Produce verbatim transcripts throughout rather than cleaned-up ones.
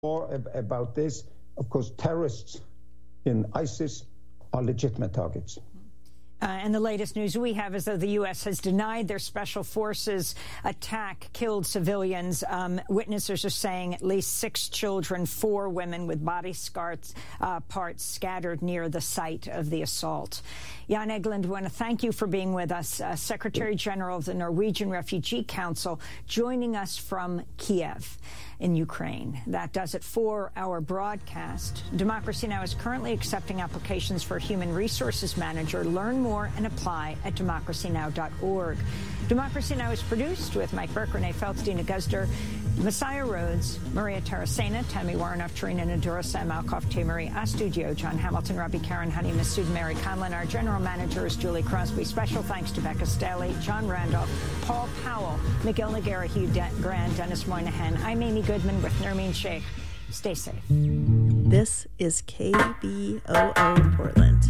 more ab- about this. Of course, terrorists in ISIS are legitimate targets. Uh, and the latest news we have is that the U S has denied their special forces attack killed civilians. Um, witnesses are saying at least six children, four women with body scars, uh, parts scattered near the site of the assault. Jan Egeland, I want to thank you for being with us. Uh, Secretary General of the Norwegian Refugee Council, joining us from Kiev in Ukraine. That does it for our broadcast. Democracy Now! Is currently accepting applications for a human resources manager. Learn more and apply at democracy now dot org. Democracy Now! Is produced with Mike Burke, Renee Feltz, Dina Guzder, Messiah Rhodes, Maria Tarasena, Tammy Warnoff, Tarina Nadura, Sam Alkoff, Tamari Astudio, John Hamilton, Robbie Karen, Honey, Masood, Mary Conlon. Our general manager is Julie Crosby. Special thanks to Becca Staley, John Randolph, Paul Powell, Miguel Noguera, Hugh De- Grant, Dennis Moynihan. I'm Amy Goodman with Nermeen Sheikh. Stay safe. This is K B O O Portland.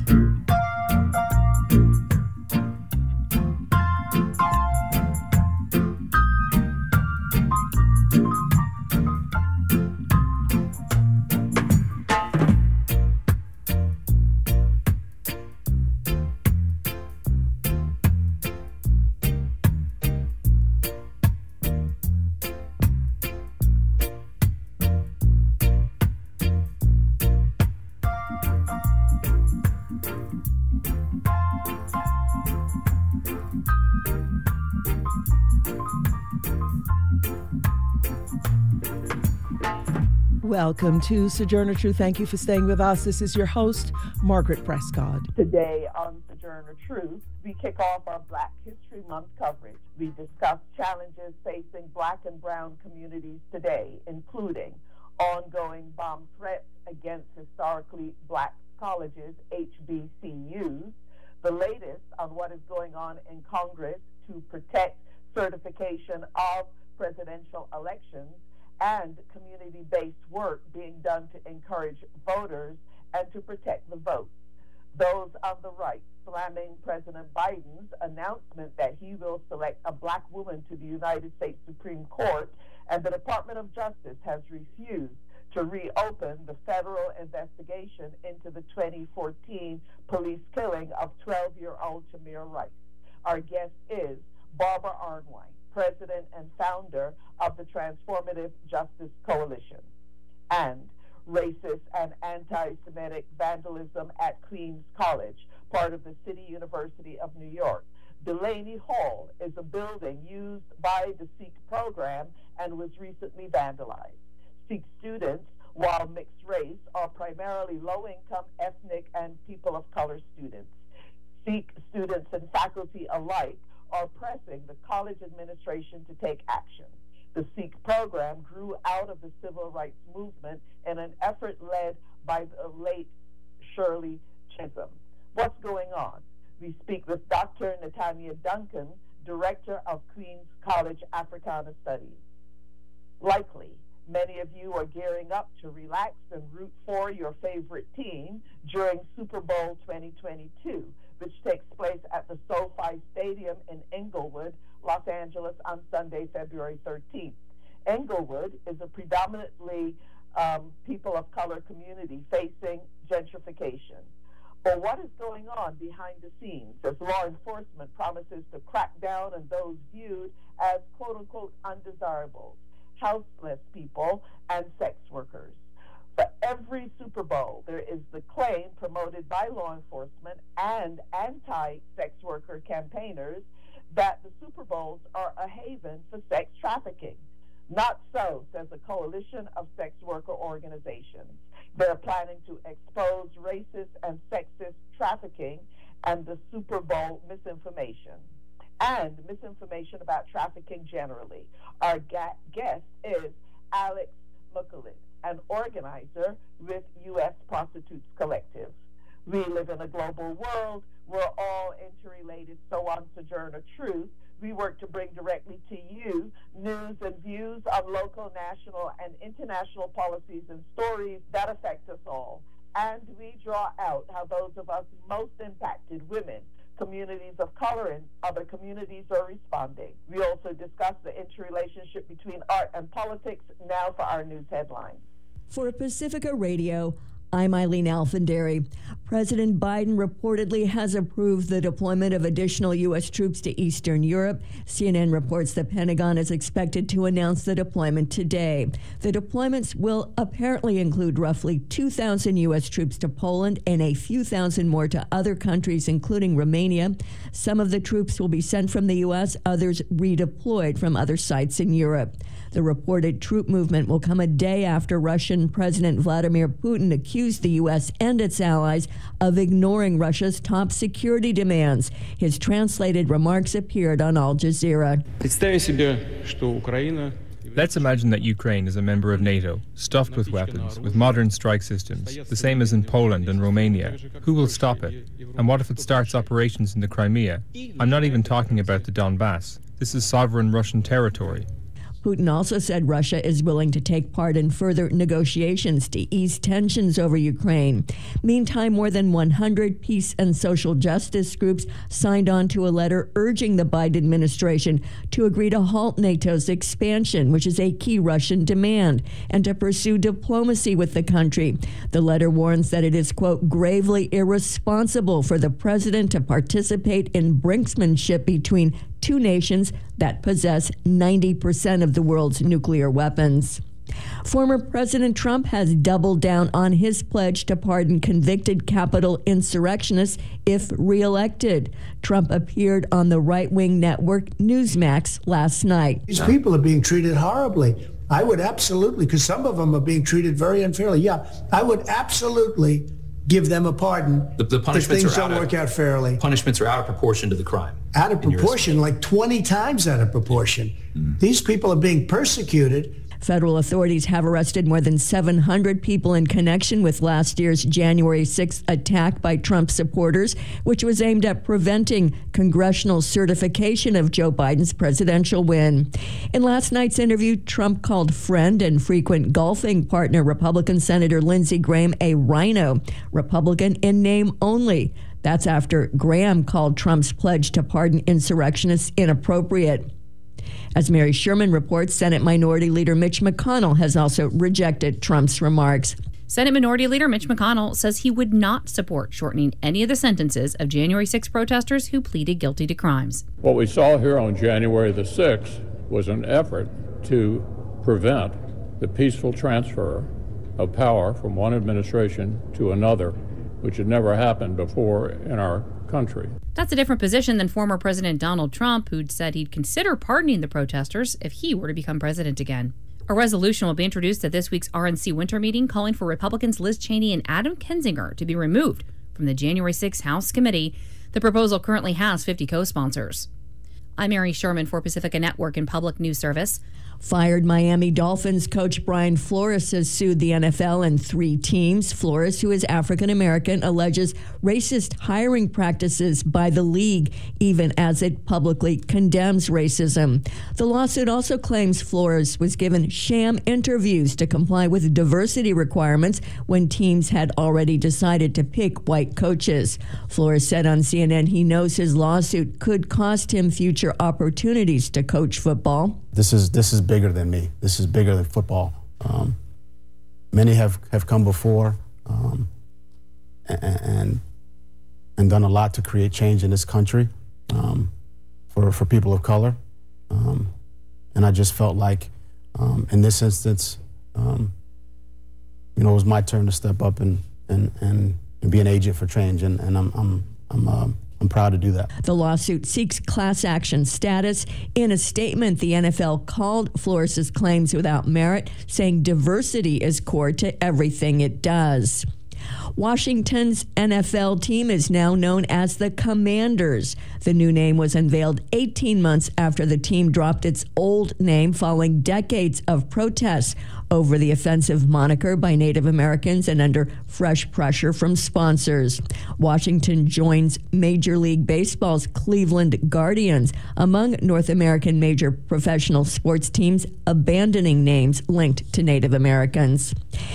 Welcome to Sojourner Truth. Thank you for staying with us. This is your host, Margaret Prescott. Today on Sojourner Truth, we kick off our Black History Month coverage. We discuss challenges facing Black and Brown communities today, including ongoing bomb threats against historically Black colleges, H B C Us, the latest on what is going on in Congress to protect certification of presidential elections, and community-based work being done to encourage voters and to protect the vote. Those on the right slamming President Biden's announcement that he will select a Black woman to the United States Supreme Court, and the Department of Justice has refused to reopen the federal investigation into the twenty fourteen police killing of twelve-year-old Tamir Rice. Our guest is Barbara Arnwine, President and founder of the Transformative Justice Coalition, and racist and anti-Semitic vandalism at Queens College, part of the City University of New York. Delaney Hall is a building used by the Sikh program and was recently vandalized. Sikh students, while mixed race, are primarily low-income, ethnic, and people of color students. Sikh students and faculty alike are pressing the college administration to take action. The Sikh program grew out of the civil rights movement in an effort led by the late Shirley Chisholm. What's going on? We speak with Doctor Natanya Duncan, Director of Queens College Africana Studies. Likely, many of you are gearing up to relax and root for your favorite team during Super Bowl twenty twenty-two, which takes place at the SoFi Stadium in Inglewood, Los Angeles on Sunday, February thirteenth. Inglewood is a predominantly um, people of color community facing gentrification. But what is going on behind the scenes as law enforcement promises to crack down on those viewed as quote-unquote undesirables, houseless people, and sex workers? For every Super Bowl, there is the claim promoted by law enforcement and anti-sex worker campaigners that the Super Bowls are a haven for sex trafficking. Not so, says a coalition of sex worker organizations. They're planning to expose racist and sexist trafficking and the Super Bowl misinformation, and misinformation about trafficking generally. Our ga- guest is Alex Mukalid, an organizer with U S Prostitutes Collective. We live in a global world. We're all interrelated. So on Sojourner Truth, we work to bring directly to you news and views on local, national, and international policies and stories that affect us all. And we draw out how those of us most impacted, women, communities of color, and other communities are responding. We also discuss the interrelationship between art and politics. Now for our news headlines. For Pacifica Radio, I'm Eileen Alfandary. President Biden reportedly has approved the deployment of additional U S troops to Eastern Europe. C N N reports the Pentagon is expected to announce the deployment today. The deployments will apparently include roughly two thousand U S troops to Poland and a few thousand more to other countries, including Romania. Some of the troops will be sent from the U S, others redeployed from other sites in Europe. The reported troop movement will come a day after Russian President Vladimir Putin accused the U S and its allies of ignoring Russia's top security demands. His translated remarks appeared on Al Jazeera. Let's imagine that Ukraine is a member of NATO, stuffed with weapons, with modern strike systems, the same as in Poland and Romania. Who will stop it? And what if it starts operations in the Crimea? I'm not even talking about the Donbass. This is sovereign Russian territory. Putin also said Russia is willing to take part in further negotiations to ease tensions over Ukraine. Meantime, more than one hundred peace and social justice groups signed on to a letter urging the Biden administration to agree to halt NATO's expansion, which is a key Russian demand, and to pursue diplomacy with the country. The letter warns that it is, quote, gravely irresponsible for the president to participate in brinksmanship between two nations that possess ninety percent of the world's nuclear weapons. Former President Trump has doubled down on his pledge to pardon convicted Capitol insurrectionists if reelected. Trump appeared on the right-wing network Newsmax last night. These people are being treated horribly. I would absolutely, because some of them are being treated very unfairly. Yeah, I would absolutely give them a pardon the, the punishments if things are don't out work of, out fairly. Punishments are out of proportion to the crime. Out of proportion, like twenty times out of proportion. Mm. These people are being persecuted. Federal authorities have arrested more than seven hundred people in connection with last year's January sixth attack by Trump supporters, which was aimed at preventing congressional certification of Joe Biden's presidential win. In last night's interview, Trump called friend and frequent golfing partner Republican Senator Lindsey Graham a rhino, Republican in name only. That's after Graham called Trump's pledge to pardon insurrectionists inappropriate. As Mary Sherman reports, Senate Minority Leader Mitch McConnell has also rejected Trump's remarks. Senate Minority Leader Mitch McConnell says he would not support shortening any of the sentences of January sixth protesters who pleaded guilty to crimes. What we saw here on January the sixth was an effort to prevent the peaceful transfer of power from one administration to another, which had never happened before in our country. That's a different position than former President Donald Trump, who'd said he'd consider pardoning the protesters if he were to become president again. A resolution will be introduced at this week's R N C winter meeting calling for Republicans Liz Cheney and Adam Kinzinger to be removed from the January sixth House committee. The proposal currently has fifty co-sponsors. I'm Mary Sherman for Pacifica Network and Public News Service. Fired Miami Dolphins coach Brian Flores has sued the N F L and three teams. Flores, who is African-American, alleges racist hiring practices by the league, even as it publicly condemns racism. The lawsuit also claims Flores was given sham interviews to comply with diversity requirements when teams had already decided to pick white coaches. Flores said on C N N he knows his lawsuit could cost him future opportunities to coach football. This is this is bigger than me. This is bigger than football. Um, many have, have come before um, and, and and done a lot to create change in this country um, for for people of color. Um, and I just felt like, um, in this instance, um, you know, it was my turn to step up and and, and, and be an agent for change. And, and I'm I'm I'm. Uh, I'm proud to do that. The lawsuit seeks class action status. In a statement, the N F L called Flores' claims without merit, saying diversity is core to everything it does. Washington's N F L team is now known as the Commanders. The new name was unveiled eighteen months after the team dropped its old name following decades of protests over the offensive moniker by Native Americans and under fresh pressure from sponsors. Washington joins Major League Baseball's Cleveland Guardians among North American major professional sports teams abandoning names linked to Native Americans.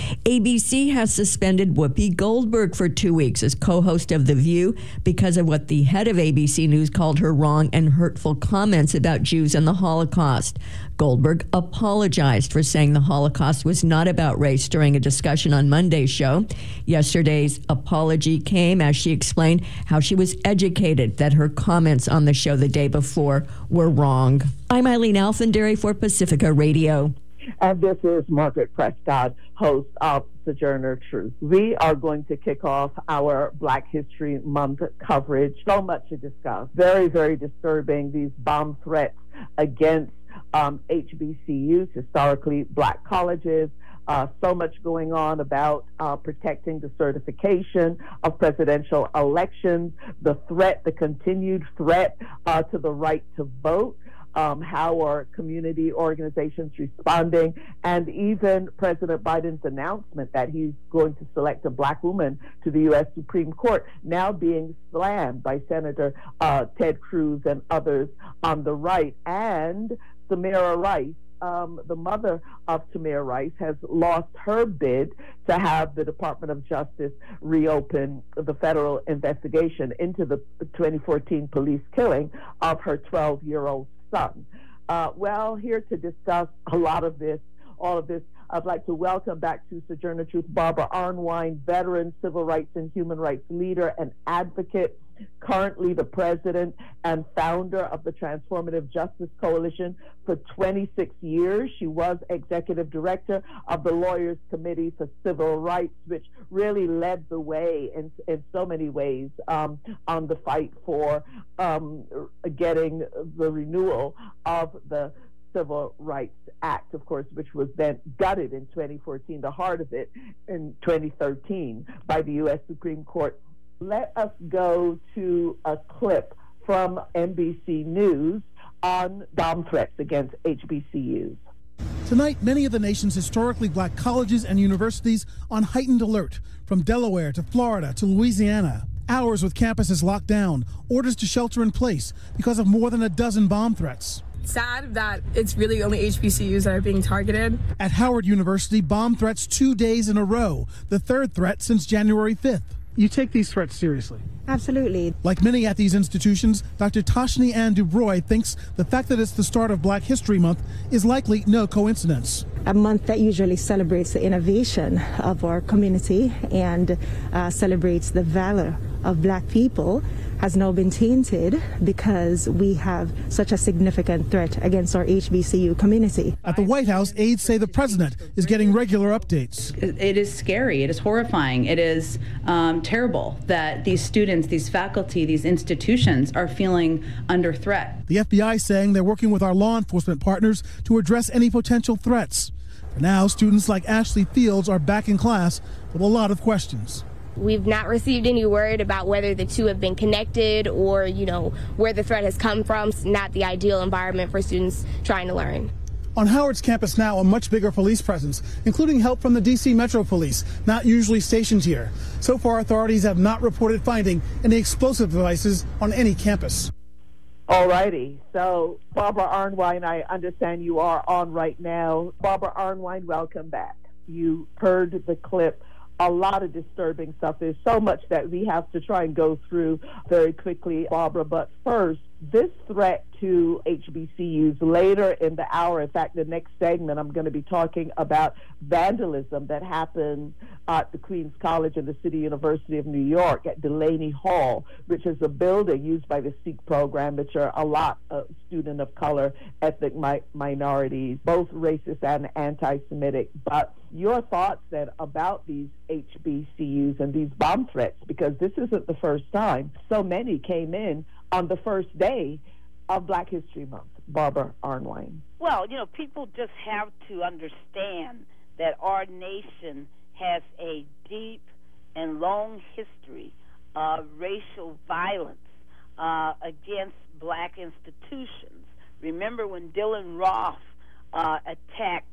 A B C has suspended Whoopi Goldberg for two weeks as co-host of The View because of what the head of A B C News called her wrong and hurtful comments about Jews and the Holocaust. Goldberg apologized for saying the Holocaust was not about race during a discussion on Monday's show. Yesterday's apology came as she explained how she was educated that her comments on the show the day before were wrong. I'm Eileen Alfandary for Pacifica Radio. And this is Margaret Prescott, host of Sojourner Truth. We are going to kick off our Black History Month coverage. So much to discuss. Very, very disturbing, these bomb threats against um, H B C Us, historically black colleges. Uh, so much going on about uh, protecting the certification of presidential elections, the threat, the continued threat uh, to the right to vote. Um, how are community organizations responding? And even President Biden's announcement that he's going to select a black woman to the U S Supreme Court now being slammed by Senator uh, Ted Cruz and others on the right. And Samira Rice, um, the mother of Tamir Rice, has lost her bid to have the Department of Justice reopen the federal investigation into the twenty fourteen police killing of her twelve-year-old son. Uh, well, here to discuss a lot of this, all of this, I'd like to welcome back to Sojourner Truth Barbara Arnwine, veteran civil rights and human rights leader and advocate, currently the president and founder of the Transformative Justice Coalition for twenty-six years. She was executive director of the Lawyers Committee for Civil Rights, which really led the way in, in so many ways um, on the fight for um, getting the renewal of the Civil Rights Act, of course, which was then gutted in twenty fourteen, the heart of it in twenty thirteen by the U S Supreme Court. Let us go to a clip from N B C News on bomb threats against H B C Us. Tonight, many of the nation's historically black colleges and universities on heightened alert, from Delaware to Florida to Louisiana. Hours with campuses locked down, orders to shelter in place because of more than a dozen bomb threats. Sad that it's really only H B C Us that are being targeted. At Howard University, bomb threats two days in a row, the third threat since January fifth. You take these threats seriously? Absolutely. Like many at these institutions, Doctor Toshni Ann DuBroy thinks the fact that it's the start of Black History Month is likely no coincidence. A month that usually celebrates the innovation of our community and uh, celebrates the valor of black people has now been tainted because we have such a significant threat against our H B C U community. At the White House, aides say the president is getting regular updates. It is scary. It is horrifying. It is um, terrible that these students, these faculty, these institutions are feeling under threat. The F B I saying they're working with our law enforcement partners to address any potential threats. For now, students like Ashley Fields are back in class with a lot of questions. We've not received any word about whether the two have been connected or, you know, where the threat has come from. It's not the ideal environment for students trying to learn. On Howard's campus now, a much bigger police presence, including help from the D C Metro Police, not usually stationed here. So far, authorities have not reported finding any explosive devices on any campus. All righty. So, Barbara Arnwine, I understand you are on right now. Barbara Arnwine, welcome back. You heard the clip. A lot of disturbing stuff. There's so much that we have to try and go through very quickly, Barbara. But first, this threat to H B C Us later in the hour. In fact, the next segment, I'm going to be talking about vandalism that happened at the Queens College and the City University of New York at Delaney Hall, which is a building used by the Sikh program, which are a lot of students of color, ethnic mi- minorities, both racist and anti-Semitic. But your thoughts then about these H B C Us and these bomb threats, because this isn't the first time. So many came in on the first day of Black History Month. Barbara Arnwine. Well, you know, people just have to understand that our nation has a deep and long history of racial violence uh, against black institutions. Remember when Dylan Roth uh, attacked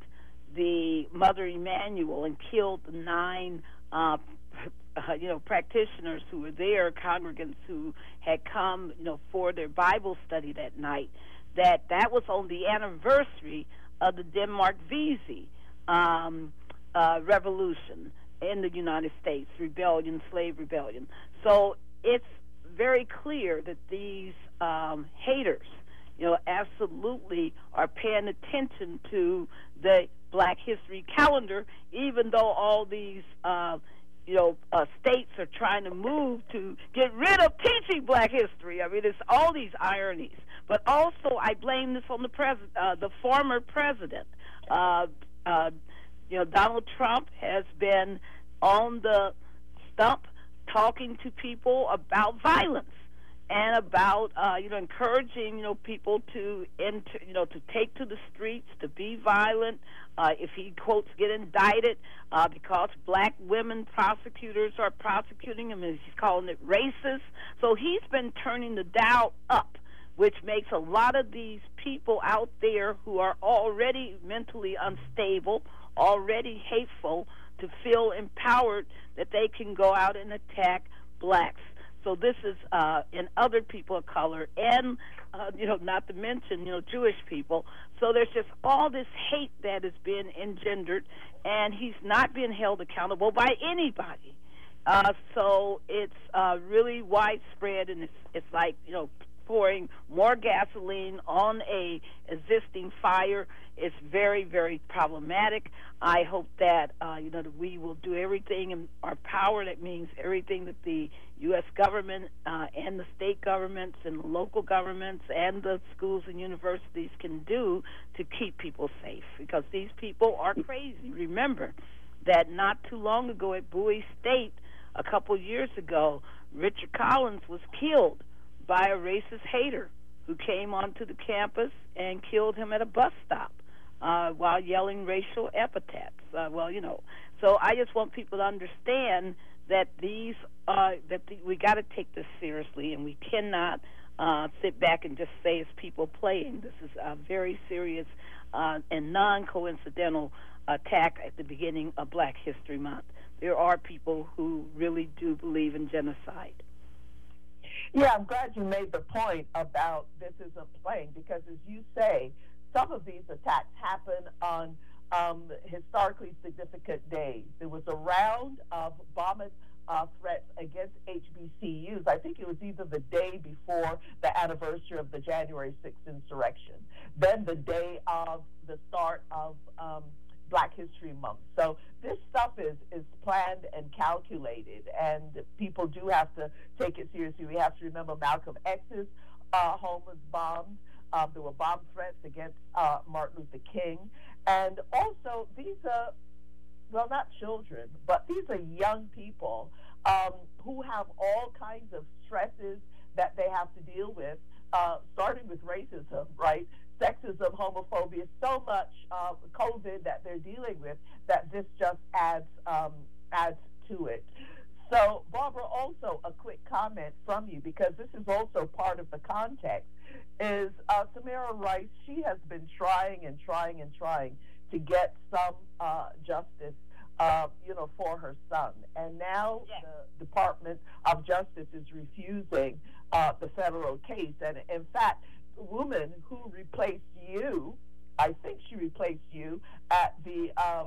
the Mother Emanuel and killed the nine uh, Uh, you know, practitioners who were there, congregants who had come, you know, for their Bible study that night, that that was on the anniversary of the Denmark Vesey. Um, uh, revolution in the United States, rebellion, slave rebellion. So it's very clear that these um, haters, you know, absolutely are paying attention to the Black History calendar, even though all these, uh, you know, uh, states are trying to move to get rid of teaching Black history. I mean, it's all these ironies. But also, I blame this on the president, uh, the former president. Uh, uh, you know, Donald Trump has been on the stump talking to people about violence and about uh, you know, encouraging, you know, people to enter, you know, to take to the streets, to be violent. Uh, if he quotes get indicted uh, because black women prosecutors are prosecuting him, and he's calling it racist. So he's been turning the dial up, which makes a lot of these people out there who are already mentally unstable, already hateful, to feel empowered that they can go out and attack blacks. So this is, uh, in other people of color, and, uh, you know, not to mention, you know, Jewish people. So there's just all this hate that has been engendered, and he's not being held accountable by anybody. Uh, so it's uh, really widespread, and it's, it's like, you know, pouring more gasoline on a existing fire. It's very, very problematic. I hope that uh, you know, that we will do everything in our power. That means everything that the U S government uh, and the state governments and the local governments and the schools and universities can do to keep people safe, because these people are crazy. Remember that not too long ago at Bowie State, a couple years ago, Richard Collins was killed by a racist hater who came onto the campus and killed him at a bus stop uh, while yelling racial epithets. Uh, well, you know, so I just want people to understand that these uh, that the, we got to take this seriously, and we cannot uh, sit back and just say it's people playing. This is a very serious uh, and non-coincidental attack at the beginning of Black History Month. There are people who really do believe in genocide. Yeah, I'm glad you made the point about this isn't playing, because as you say, some of these attacks happen on um, historically significant days. There was a round of bomb uh, threats against H B C Us. I think it was either the day before the anniversary of the January sixth insurrection, then the day of the start of um, Black History Month. So this stuff is, is planned and calculated, and people do have to take it seriously. We have to remember Malcolm X's uh, home was bombed. Um, there were bomb threats against uh, Martin Luther King. And also, these are, well, not children, but these are young people um, who have all kinds of stresses that they have to deal with, uh, starting with racism, right? Sexism, homophobia, so much uh, COVID that they're dealing with, that this just adds um, adds to it. So, Barbara, also a quick comment from you, because this is also part of the context, is uh, Tamir Rice. She has been trying and trying and trying to get some uh, justice, uh, you know, for her son. And now yes. the Department of Justice is refusing uh, the federal case. And, in fact, the woman who replaced you, I think she replaced you at the um,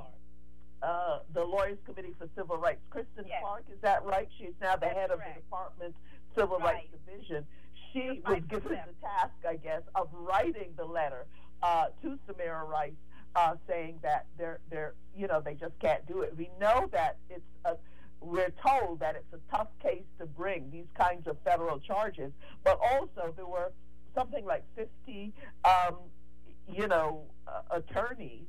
uh, the Lawyers Committee for Civil Rights. Kristen yes. Clark, is that right? She's now the That's head correct. of the Department's Civil right. Rights Division. She was given the task, I guess, of writing the letter uh, to Samira Rice, uh, saying that they're they're you know they just can't do it. We know that it's a, we're told that it's a tough case to bring, these kinds of federal charges, but also there were something like fifty, um, you know, uh, attorneys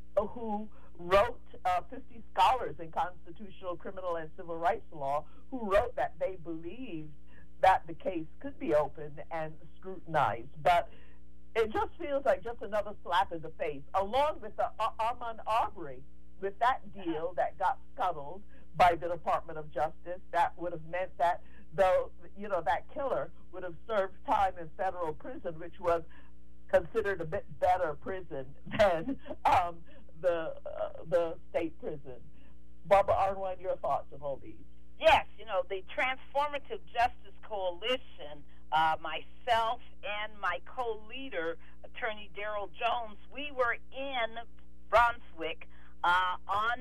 who wrote, uh, fifty scholars in constitutional, criminal, and civil rights law who wrote that they believed that the case could be opened and scrutinized. But it just feels like just another slap in the face, along with the uh, Ahmaud Arbery, with that deal that got scuttled by the Department of Justice. That would have meant that, though, you know, that killer would have served time in federal prison, which was considered a bit better prison than um, the uh, the state prison. Barbara Arnwine, your thoughts on all these? Yes, you know, the Transformative Justice Coalition, uh, myself and my co-leader, Attorney Daryl Jones, we were in Brunswick uh, on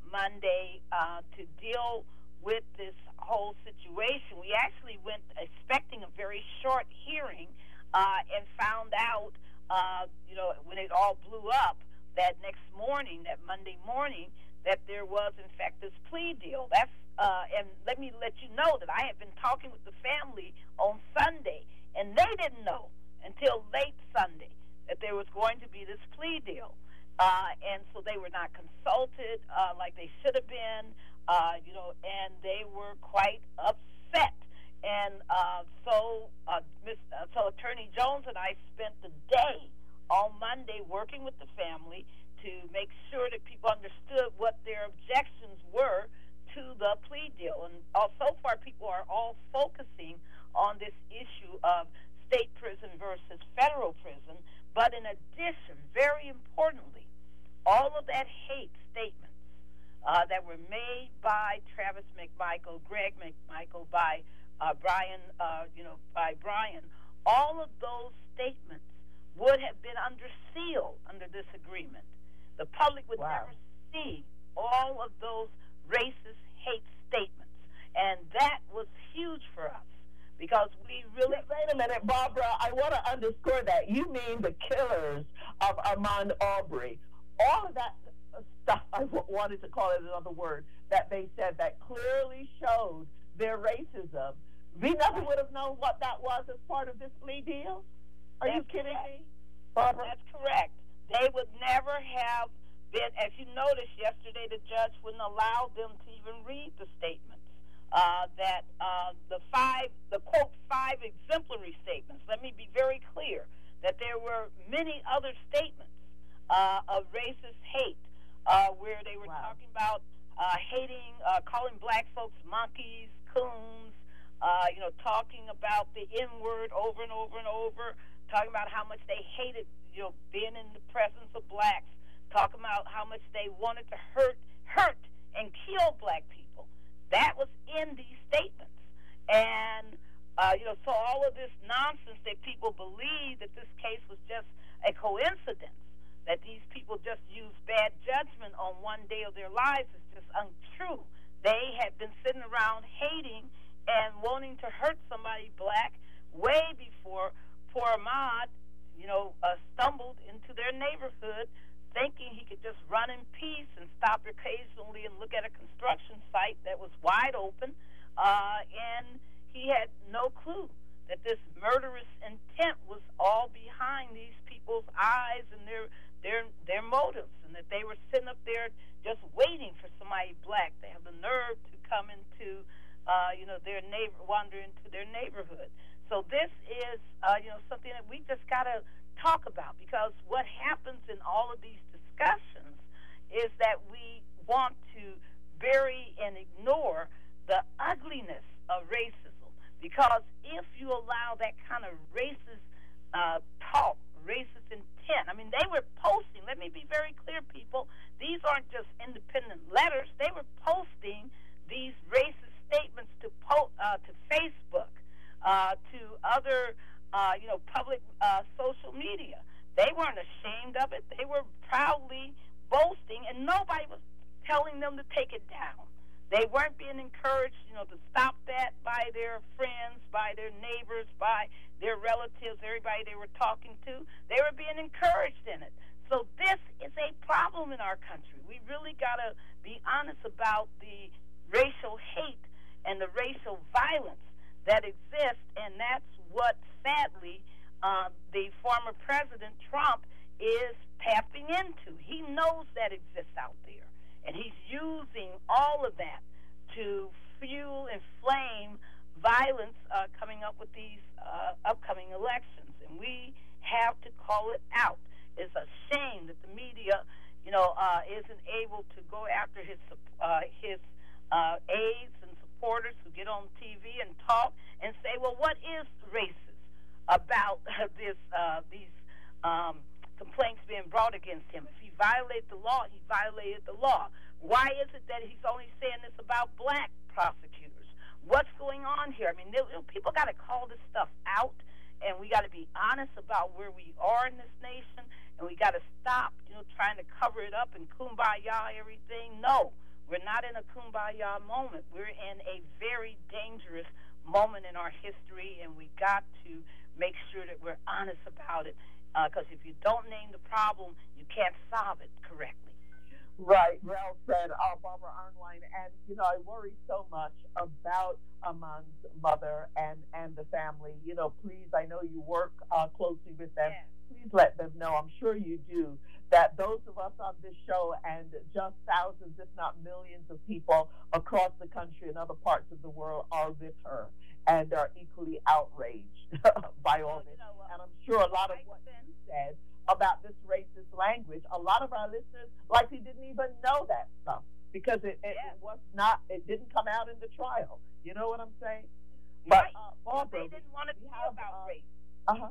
Monday uh, to deal with this whole situation. We actually went expecting a very short hearing uh, and found out, uh, you know, when it all blew up that next morning, that Monday morning, that there was, in fact, this plea deal. That's uh, and let me let you know that I had been talking with the family on Sunday, and they didn't know until late Sunday that there was going to be this plea deal. Uh, and so they were not consulted uh, like they should have been, uh, you know, and they were quite upset. And uh, so, uh, Miz, uh, so Attorney Jones and I spent the day on Monday working with the family to make sure that people understood what their objections were to the plea deal. And uh, so far, people are all focusing on this issue of state prison versus federal prison. But in addition, very importantly, all of that hate statements uh, that were made by Travis McMichael, Greg McMichael, by uh, Brian, uh, you know, by Brian, all of those statements would have been under seal under this agreement. The public would wow. never see all of those racist hate statements, and that was huge for us. Because we really... Wait a minute, Barbara, I want to underscore that. You mean the killers of Ahmaud Arbery. All of that stuff, I w- wanted to call it another word, that they said that clearly showed their racism. We never would have known what that was as part of this plea deal? Are That's you kidding correct. me, Barbara? That's correct. They would never have been... As you noticed yesterday, the judge wouldn't allow them to even read the statements. Uh, that uh, the five, the quote, five exemplary statements, let me be very clear, that there were many other statements uh, of racist hate uh, where they were wow. talking about uh, hating, uh, calling black folks monkeys, coons, uh, you know, talking about the N-word over and over and over, talking about how much they hated, you know, being in the presence of blacks, talking about how much they wanted to hurt, hurt and kill black people. That was in these statements. And, uh, you know, so all of this nonsense that people believe that this case was just a coincidence, that these people just used bad judgment on one day of their lives is just untrue. They had been sitting around hating and wanting to hurt somebody black way before poor Ahmaud, you know, uh, stumbled into their neighborhood thinking he could just run in peace and stop occasionally and look at a construction site that was wide open, uh, and he had no clue that this murderous intent was all behind these people's eyes and their their their motives, and that they were sitting up there just waiting for somebody black to have the nerve to come into, uh, you know, their neighbor, wander into their neighborhood. So this is, uh, you know, something that we just got to talk about, because what happens in all of these discussions is that we want to bury and ignore the ugliness of racism, because if you allow that kind of racist uh, talk, racist intent, I mean, they were posting, let me be very clear, people, these aren't just independent letters, they were posting these racist statements to, po- uh, to Facebook, uh, to other Uh, you know, public uh, social media. They weren't ashamed of it. They were proudly boasting, and nobody was telling them to take it down. They weren't being encouraged, you know, to stop that by their friends, by their neighbors, by their relatives, everybody they were talking to. They were being encouraged in it. So this is a problem in our country. We really got to be honest about the racial hate and the racial violence that exists, and that's what, sadly, uh, the former President Trump is tapping into. He knows that exists out there, and he's using all of that to fuel and flame violence uh, coming up with these uh, upcoming elections, and we have to call it out. It's a shame that the media, you know, uh, isn't able to go after his uh, his uh, aides and supporters who get on T V and talk and say, well, what is racist about this uh, these um, complaints being brought against him? If he violated the law, he violated the law. Why is it that he's only saying this about black prosecutors? What's going on here? I mean, they, people got to call this stuff out, and we got to be honest about where we are in this nation, and we got to stop, you know, trying to cover it up and kumbaya everything. No. We're not in a kumbaya moment. We're in a very dangerous moment in our history, and we got to make sure that we're honest about it, because uh, if you don't name the problem, you can't solve it correctly. Right, well said, uh, Barbara Arnwine. And, you know, I worry so much about Ahmaud's mother and, and the family. You know, please, I know you work uh, closely with them. Yes. Please let them know, I'm sure you do, that those of us on this show and just thousands, if not millions of people across the country and other parts of the world are with her and are equally outraged by all this. And I'm sure a lot of what you said about this racist language, a lot of our listeners likely didn't even know that stuff because it, it, yeah. it was not, it didn't come out in the trial. You know what I'm saying? But right. uh, Barbara, they didn't want it to be have, about uh, race. Uh-huh.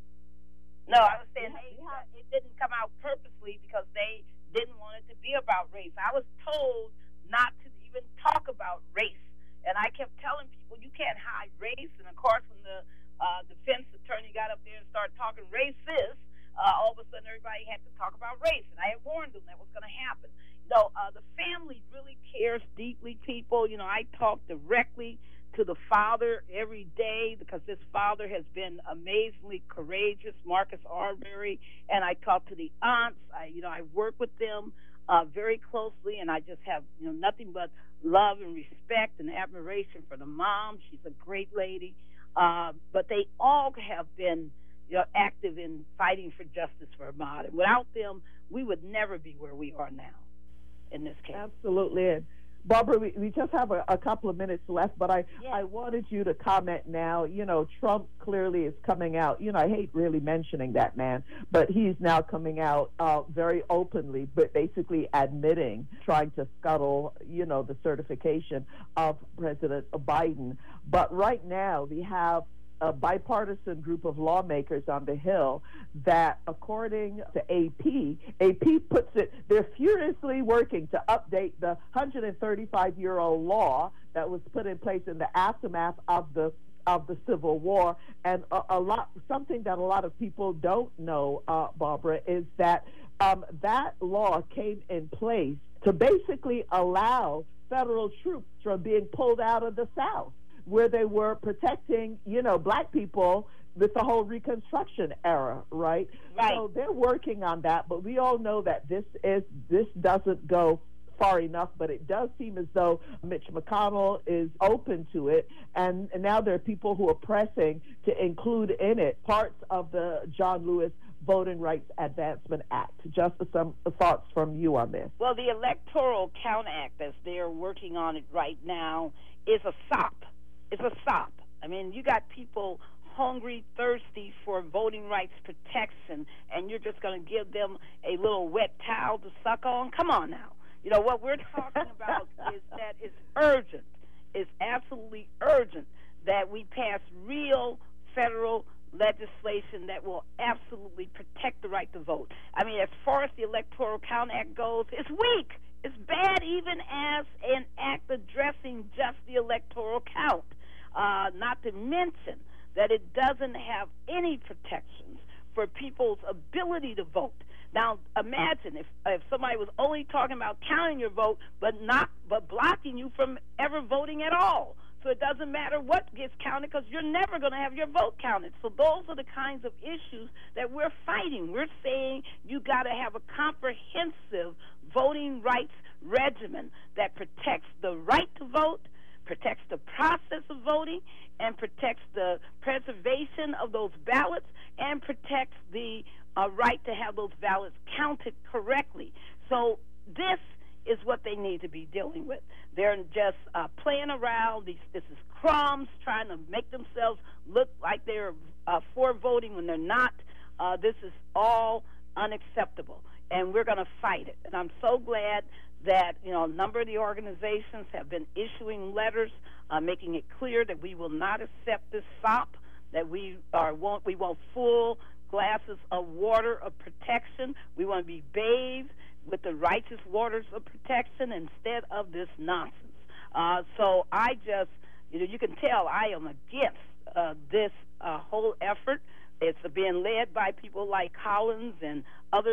No, I was saying have, they, have, it didn't come out purposely because they didn't want it to be about race. I was told not to even talk about race. And I kept telling people, you can't hide race. And, of course, when the uh, defense attorney got up there and started talking racist, uh, all of a sudden everybody had to talk about race. And I had warned them that was going to happen. You know, uh, the family really cares deeply, people. You know, I talk directly to the father every day because this father has been amazingly courageous, Marcus Arbery, and I talk to the aunts. I, you know, I work with them uh, very closely, and I just have, you know, nothing but love and respect and admiration for the mom. She's a great lady, uh, but they all have been, you know, active in fighting for justice for Ahmaud, and without them, we would never be where we are now in this case. Absolutely. Barbara, we, we just have a, a couple of minutes left, but I, yeah. I wanted you to comment now. You know, Trump clearly is coming out. You know, I hate really mentioning that man, but he's now coming out uh, very openly, but basically admitting, trying to scuttle, you know, the certification of President Biden. But right now we have a bipartisan group of lawmakers on the Hill that, according to A P, A P puts it, they're furiously working to update the one hundred thirty-five-year-old law that was put in place in the aftermath of the of the Civil War. And a, a lot, something that a lot of people don't know, uh, Barbara, is that um, that law came in place to basically allow federal troops from being pulled out of the South, where they were protecting, you know, black people with the whole Reconstruction era, right? Right. So they're working on that, but we all know that this is this doesn't go far enough, but it does seem as though Mitch McConnell is open to it, and, and now there are people who are pressing to include in it parts of the John Lewis Voting Rights Advancement Act. Just some thoughts from you on this. Well, the Electoral Count Act, as they're working on it right now, is a sop. It's a sop. I mean, you got people hungry, thirsty for voting rights protection, and you're just going to give them a little wet towel to suck on? Come on now. You know, what we're talking about is that it's urgent. It's absolutely urgent that we pass real federal legislation that will absolutely protect the right to vote. I mean, as far as the Electoral Count Act goes, it's weak. It's bad even as an act addressing just the electoral count. Uh, not to mention that it doesn't have any protections for people's ability to vote. Now, imagine if if somebody was only talking about counting your vote, but not but blocking you from ever voting at all. So it doesn't matter what gets counted because you're never going to have your vote counted. So those are the kinds of issues that we're fighting. We're saying you got to have a comprehensive voting rights regimen that protects the right to vote, protects the process of voting, and protects the preservation of those ballots, and protects the uh, right to have those ballots counted correctly. So this is what they need to be dealing with. They're just uh, playing around. These, this is crumbs, trying to make themselves look like they're uh, for voting when they're not. Uh, this is all unacceptable, and we're going to fight it. And I'm so glad that, you know, a number of the organizations have been issuing letters uh, making it clear that we will not accept this sop, that we are want we want full glasses of water of protection. We want to be bathed with the righteous waters of protection instead of this nonsense. Uh, so I just, you know, you can tell I am against uh, this uh, whole effort. It's being led by people like Collins and others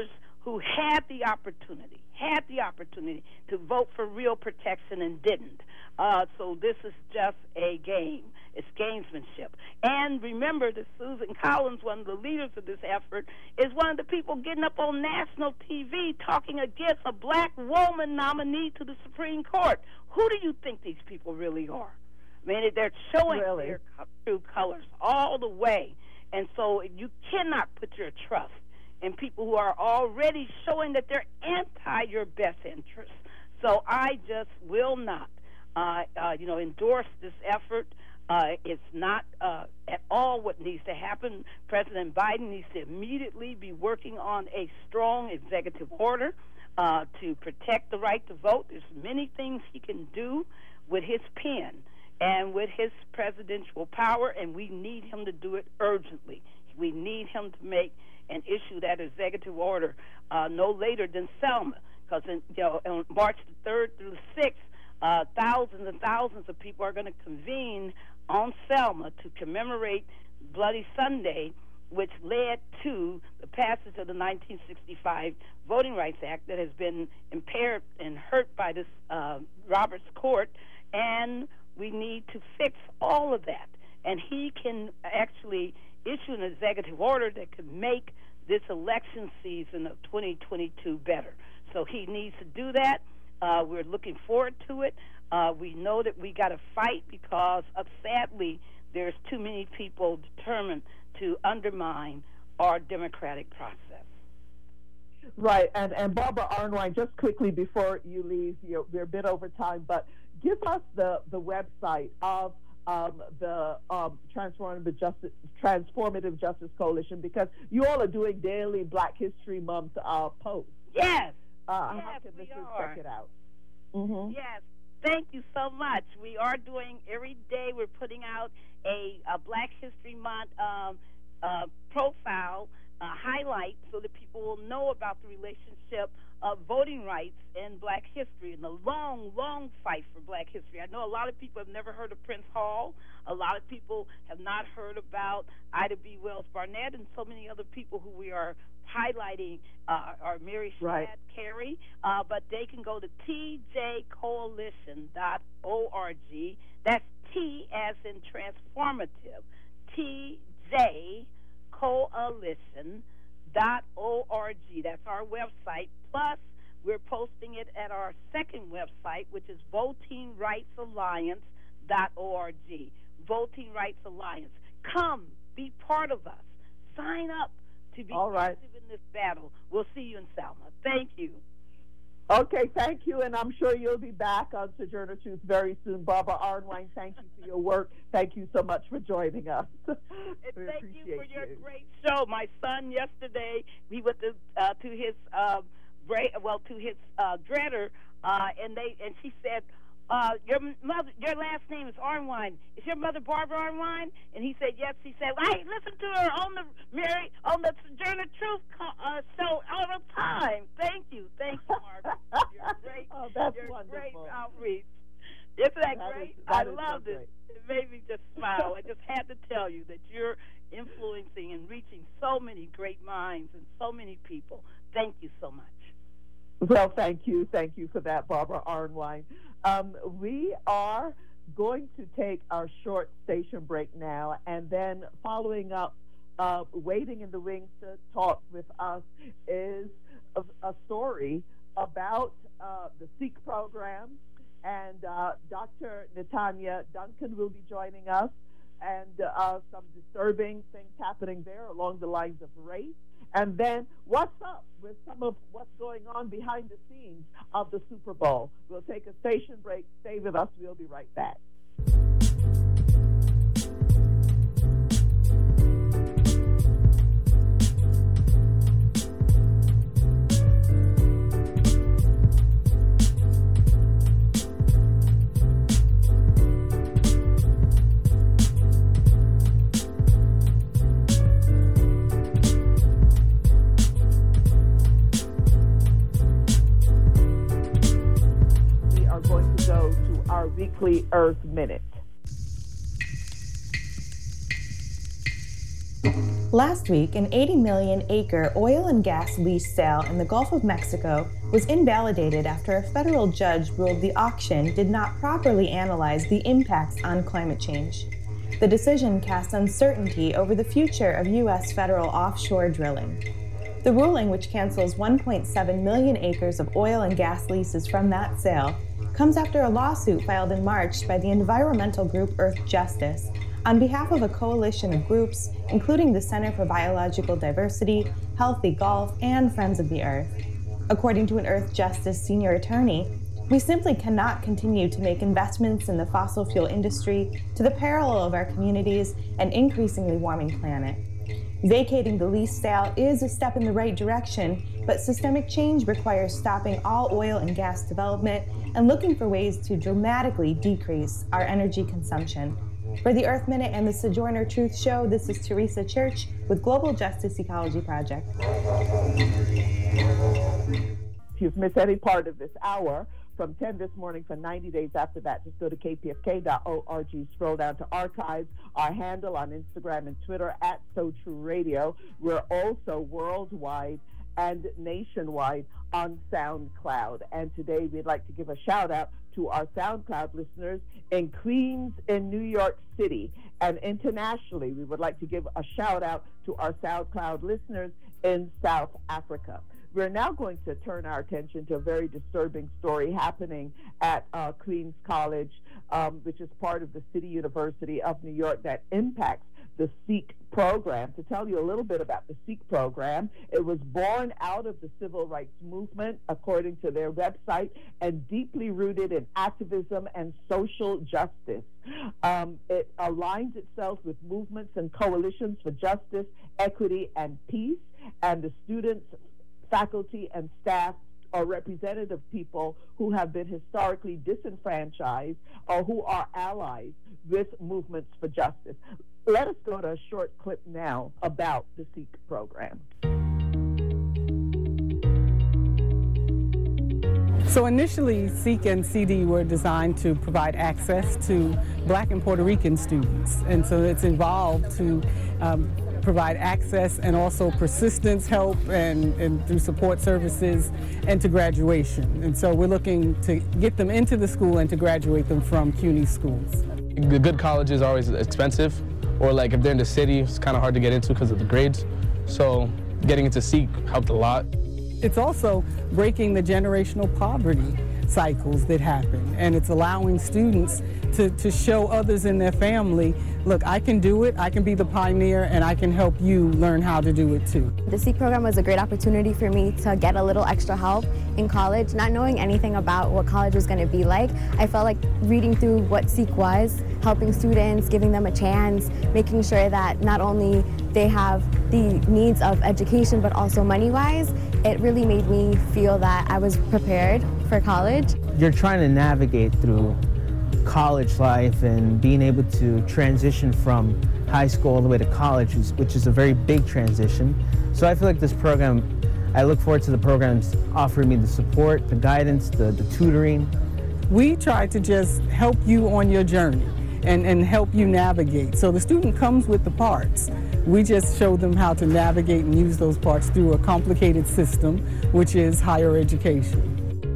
who had the opportunity, had the opportunity to vote for real protection and didn't. Uh, so this is just a game. It's gamesmanship. And remember that Susan Collins, one of the leaders of this effort, is one of the people getting up on national T V talking against a black woman nominee to the Supreme Court. Who do you think these people really are? I mean, they're showing really? their true colors all the way. And so you cannot put your trust in people who are already showing that they're anti your best interests. So I just will not, uh, uh, you know, endorse this effort. Uh, it's not uh, at all what needs to happen. President Biden needs to immediately be working on a strong executive order uh, to protect the right to vote. There's many things he can do with his pen and with his presidential power, and we need him to do it urgently. We need him to make and issue that executive order uh, no later than Selma, because you know, on March the third through the sixth, uh, thousands and thousands of people are going to convene on Selma to commemorate Bloody Sunday, which led to the passage of the nineteen sixty-five Voting Rights Act that has been impaired and hurt by this uh, Roberts Court, and we need to fix all of that. And he can actually issue an executive order that could make this election season of twenty twenty-two better. So he needs to do that. Uh, we're looking forward to it. Uh, we know that we got to fight because, of, sadly, there's too many people determined to undermine our democratic process. Right, and, and Barbara Arnwine, just quickly before you leave, you're, we're a bit over time, but give us the, the website of um, the um, Transformative Justice, Transformative Justice Coalition, because you all are doing daily Black History Month uh, posts. Yes. Uh, yes, how can we listeners are. check it out? Mm-hmm. Yes. Thank you so much. We are doing, every day we're putting out a, a Black History Month um, uh, profile, uh, highlight, so that people will know about the relationship of voting rights and Black history and the long, long fight for Black history. I know a lot of people have never heard of Prince Hall. A lot of people have not heard about Ida B. Wells Barnett, and so many other people who we are highlighting uh, are Mary Schlatt, right. Carey, uh, but they can go to T J coalition dot org. That's T as in transformative, T J coalition dot org. That's our website. Plus, we're posting it at our second website, which is voting rights alliance dot org. Voting Rights Alliance. Come, be part of us. Sign up to be All right. active in this battle. We'll see you in Selma. Thank you. Okay, thank you, and I'm sure you'll be back on Sojourner Truth very soon. Barbara Arnwine, thank you for your work. Thank you so much for joining us. And thank you for your you. great show. My son yesterday, he went to, uh, to his uh, well to his uh, dreader, uh, and they and she said, Uh, your mother, your last name is Arnwine. Is your mother Barbara Arnwine? And he said yes. He said, "I listen to her on the Mary on the Sojourner Truth uh, show all the time." Thank you, thank you, Margaret. You're great. Oh, that's You're wonderful. Great outreach. Isn't that, that great? Is, that I loved so it. It made me just smile. I just had to tell you that you're influencing and reaching so many great minds and so many people. Thank you so much. Well, thank you. Thank you for that, Barbara Arnwine. Um, we are going to take our short station break now, and then following up, uh, waiting in the wings to talk with us is a, a story about uh, the Seek program, and uh, Doctor Netanya Duncan will be joining us, and uh, some disturbing things happening there along the lines of race. And then what's up with some of what's going on behind the scenes of the Super Bowl. We'll take a station break. Stay with us. We'll be right back. Weekly Earth Minute. Last week, an eighty million acre oil and gas lease sale in the Gulf of Mexico was invalidated after a federal judge ruled the auction did not properly analyze the impacts on climate change. The decision casts uncertainty over the future of U S federal offshore drilling. The ruling, which cancels one point seven million acres of oil and gas leases from that sale, comes after a lawsuit filed in March by the environmental group Earth Justice on behalf of a coalition of groups, including the Center for Biological Diversity, Healthy Gulf, and Friends of the Earth. According to an Earth Justice senior attorney, we simply cannot continue to make investments in the fossil fuel industry to the peril of our communities and increasingly warming planet. Vacating the lease sale is a step in the right direction, but systemic change requires stopping all oil and gas development and looking for ways to dramatically decrease our energy consumption. For the Earth Minute and the Sojourner Truth Show, this is Teresa Church with Global Justice Ecology Project. If you've missed any part of this hour, from ten this morning for ninety days after that, just go to k p f k dot org, scroll down to archives, our handle on Instagram and Twitter at So True Radio. We're also worldwide and nationwide on SoundCloud. And today we'd like to give a shout out to our SoundCloud listeners in Queens in New York City. And internationally, we would like to give a shout out to our SoundCloud listeners in South Africa. We're now going to turn our attention to a very disturbing story happening at uh, Queens College, um, which is part of the City University of New York, that impacts the SEEK program. To tell you a little bit about the SEEK program, it was born out of the civil rights movement, according to their website, and deeply rooted in activism and social justice. Um, it aligns itself with movements and coalitions for justice, equity, and peace, and the students, faculty, and staff are representative people who have been historically disenfranchised or who are allies with movements for justice. Let us go to a short clip now about the SEEK program. So initially, SEEK and C D were designed to provide access to Black and Puerto Rican students. And so it's evolved to um, provide access and also persistence help and, and through support services and to graduation. And so we're looking to get them into the school and to graduate them from CUNY schools. The good colleges are always expensive, or like if they're in the city, it's kind of hard to get into because of the grades. So getting into SEEK helped a lot. It's also breaking the generational poverty cycles that happen, and it's allowing students to, to show others in their family, look, I can do it, I can be the pioneer, and I can help you learn how to do it too. The SEEK program was a great opportunity for me to get a little extra help in college. Not knowing anything about what college was going to be like, I felt like reading through what SEEK was, helping students, giving them a chance, making sure that not only they have the needs of education, but also money-wise, it really made me feel that I was prepared for college. You're trying to navigate through college life and being able to transition from high school all the way to college, which is a very big transition. So I feel like this program, I look forward to the programs offering me the support, the guidance, the, the tutoring. We try to just help you on your journey and, and help you navigate. So the student comes with the parts. We just show them how to navigate and use those parts through a complicated system, which is higher education.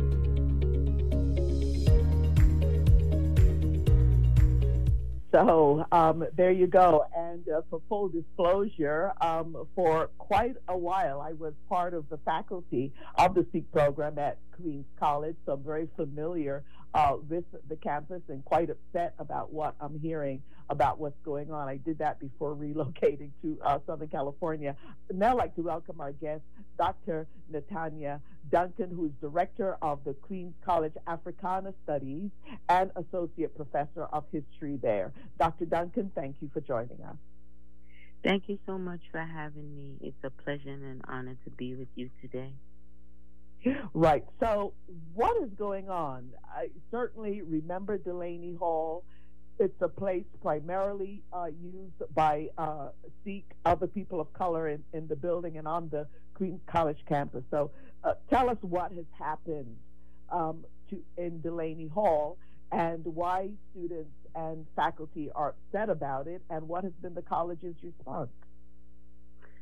So um, there you go. And uh, for full disclosure, um, for quite a while, I was part of the faculty of the SEEK program at Queens College, so I'm very familiar uh, with the campus and quite upset about what I'm hearing about what's going on. I did that before relocating to uh, Southern California. I'd now like to welcome our guest, Doctor Natanya Duncan, who is Director of the Queens College Africana Studies and Associate Professor of History there. Doctor Duncan, thank you for joining us. Thank you so much for having me. It's a pleasure and an honor to be with you today. Right. So what is going on? I certainly remember Delaney Hall. It's a place primarily uh, used by uh, SEEK, other people of color in, in the building and on the Queens College campus. So uh, tell us what has happened um, to in Delaney Hall and why students and faculty are upset about it, and what has been the college's response.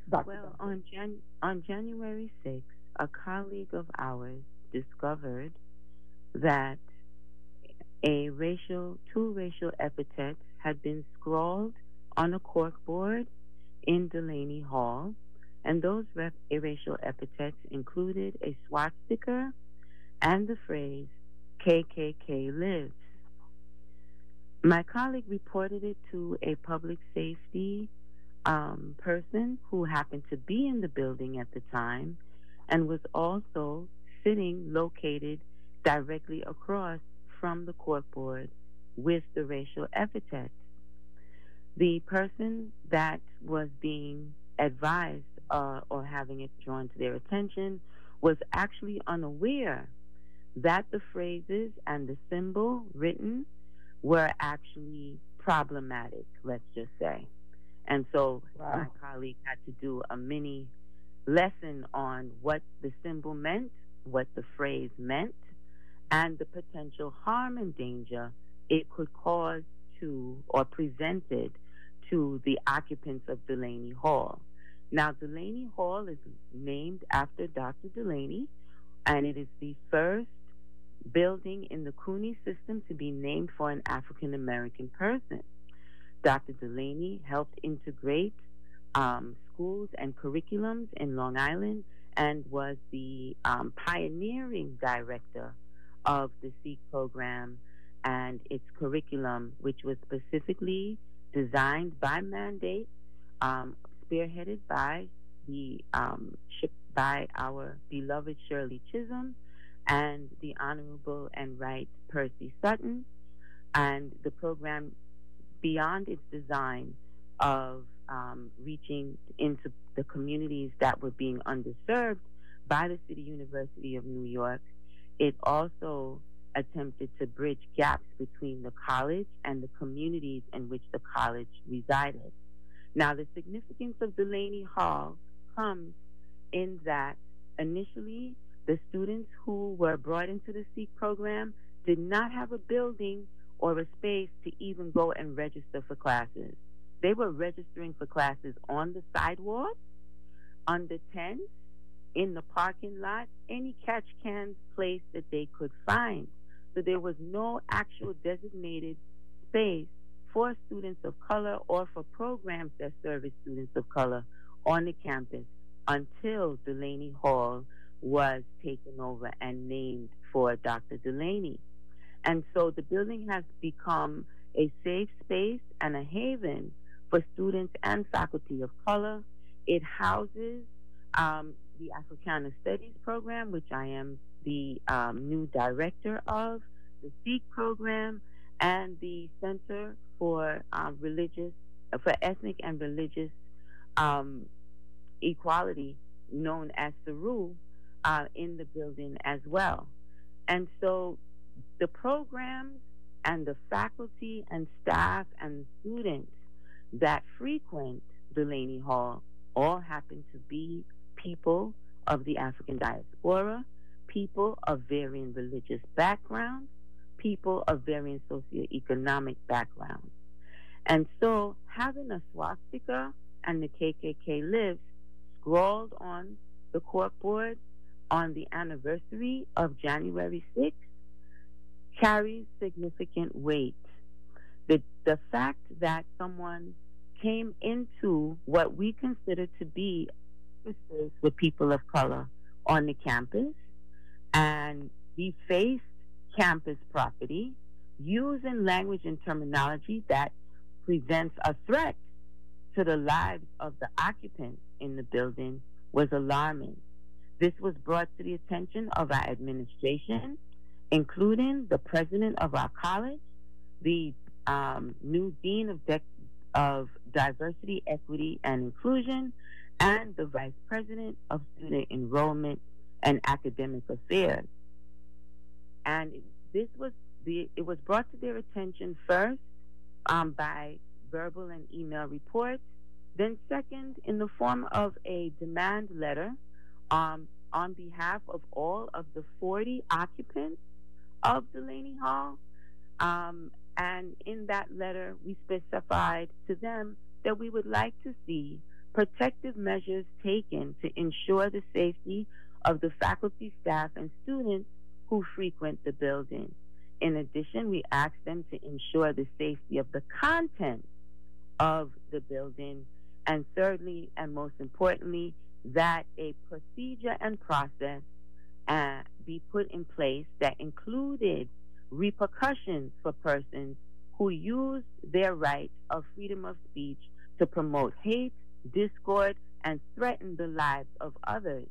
Well, on, Jan- on January sixth, a colleague of ours discovered that a racial, two racial epithets had been scrawled on a corkboard in Delaney Hall, and those rep- racial epithets included a swastika and the phrase K K K lives. My colleague reported it to a public safety um, person who happened to be in the building at the time and was also sitting located directly across from the corkboard with the racial epithets. The person that was being advised uh, or having it drawn to their attention was actually unaware that the phrases and the symbol written were actually problematic, let's just say. And so wow. my colleague had to do a mini lesson on what the symbol meant, what the phrase meant, and the potential harm and danger it could cause to or presented to the occupants of Delaney Hall. Now, Delaney Hall is named after Doctor Delaney, and it is the first building in the CUNY system to be named for an African American person. Doctor Delaney helped integrate um, schools and curriculums in Long Island and was the um, pioneering director of the SEEK program and its curriculum, which was specifically designed by mandate, um, spearheaded by the um, by our beloved Shirley Chisholm and the Honorable and Right Percy Sutton, and the program, beyond its design of um, reaching into the communities that were being underserved by the City University of New York, it also attempted to bridge gaps between the college and the communities in which the college resided. Now, the significance of Delaney Hall comes in that initially the students who were brought into the SEEK program did not have a building or a space to even go and register for classes. They were registering for classes on the sidewalk, under tents, in the parking lot, any catch can place that they could find. So there was no actual designated space for students of color or for programs that service students of color on the campus until Delaney Hall was taken over and named for Doctor Delaney. And so the building has become a safe space and a haven for students and faculty of color. It houses um, the Africana Studies program, which I am the um, new director of, the SEEK program, and the Center for um, Religious, for Ethnic and Religious um, Equality, known as SARU, uh, in the building as well. And so the programs and the faculty and staff and students that frequent Delaney Hall all happen to be people of the African diaspora, people of varying religious backgrounds, people of varying socioeconomic backgrounds. And so having a swastika and the K K K lives scrawled on the corkboard on the anniversary of January sixth carries significant weight. The, the fact that someone came into what we consider to be space with people of color on the campus and defaced campus property using language and terminology that presents a threat to the lives of the occupants in the building was alarming. This was brought to the attention of our administration, including the president of our college, the um, new dean of, De- of diversity, equity, and inclusion, and the vice president of student enrollment and academic affairs. And this was the it was brought to their attention first um, by verbal and email reports, then second in the form of a demand letter um, on behalf of all of the forty occupants of Delaney Hall. Um, and in that letter, we specified to them that we would like to see protective measures taken to ensure the safety of the faculty, staff, and students who frequent the building. In addition, we ask them to ensure the safety of the content of the building. And thirdly, and most importantly, that a procedure and process uh, be put in place that included repercussions for persons who used their right of freedom of speech to promote hate, discord, and threaten the lives of others.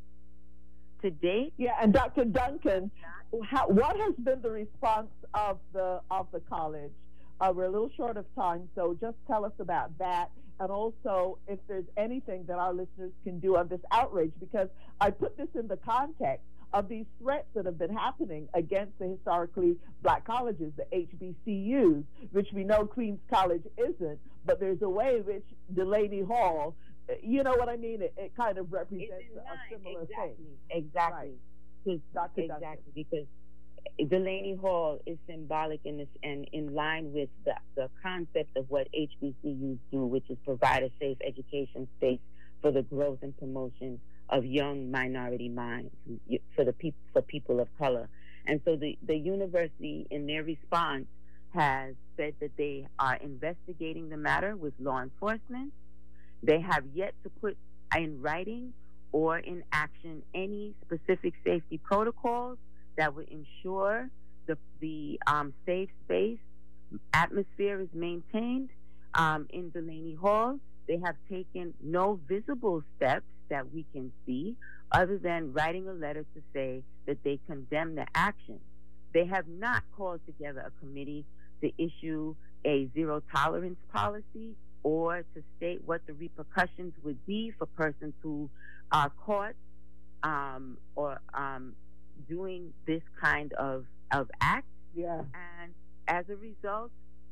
To date, yeah, and Doctor Duncan, how, what has been the response of the of the college? Uh, we're a little short of time, so just tell us about that, and also if there's anything that our listeners can do on this outrage, because I put this in the context of these threats that have been happening against the historically black colleges, the H B C Us, which we know Queens College isn't, but there's a way in which Delaney Hall, you know what I mean? It, it kind of represents a similar exactly, thing. Exactly. Right. Doctor Exactly, Duncan. because Delaney Hall is symbolic in this and in line with the, the concept of what H B C Us do, which is provide a safe education space for the growth and promotion of young minority minds for the people for people of color. And so the, the university, in their response, has said that they are investigating the matter with law enforcement. They have yet to put in writing or in action any specific safety protocols that would ensure the, the um, safe space atmosphere is maintained um, in Delaney Hall. They have taken no visible steps that we can see other than writing a letter to say that they condemn the action. They have not called together a committee to issue a zero tolerance policy or to state what the repercussions would be for persons who are caught um, or um, doing this kind of, of act. Yeah. And as a result,